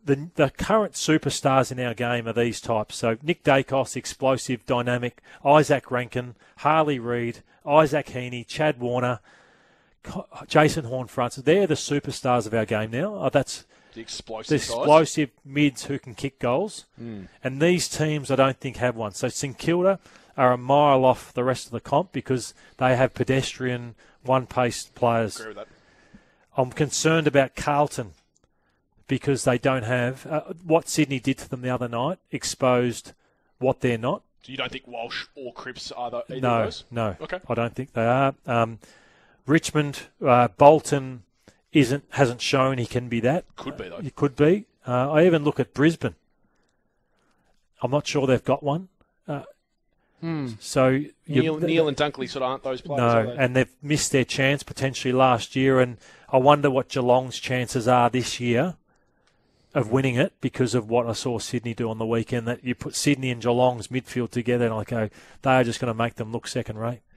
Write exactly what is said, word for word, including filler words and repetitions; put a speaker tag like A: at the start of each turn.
A: the the current superstars in our game are these types. So Nick Dacos, explosive, dynamic. Isaac Rankin, Harley Reid, Isaac Heaney, Chad Warner, Jason Horne-Francis. They're the superstars of our game now. Oh, that's
B: the explosive,
A: the explosive mids who can kick goals.
B: Mm.
A: And these teams, I don't think, have one. So St Kilda are a mile off the rest of the comp because they have pedestrian, one-paced players.
B: I agree with that.
A: I'm concerned about Carlton because they don't have uh, what Sydney did to them the other night, exposed what they're not.
B: So you don't think Walsh or Cripps are the, either
A: no,
B: of those?
A: No,
B: okay.
A: I don't think they are. Um, Richmond, uh, Bolton isn't hasn't shown he can be that.
B: Could be, though.
A: He could be. Uh, I even look at Brisbane. I'm not sure they've got one. Uh,
B: hmm.
A: So
B: Neil, Neil and Dunkley sort of aren't those players.
A: No,
B: they?
A: and they've missed their chance potentially last year, and I wonder what Geelong's chances are this year of winning it because of what I saw Sydney do on the weekend. That you put Sydney and Geelong's midfield together, and I go, they are just going to make them look second rate.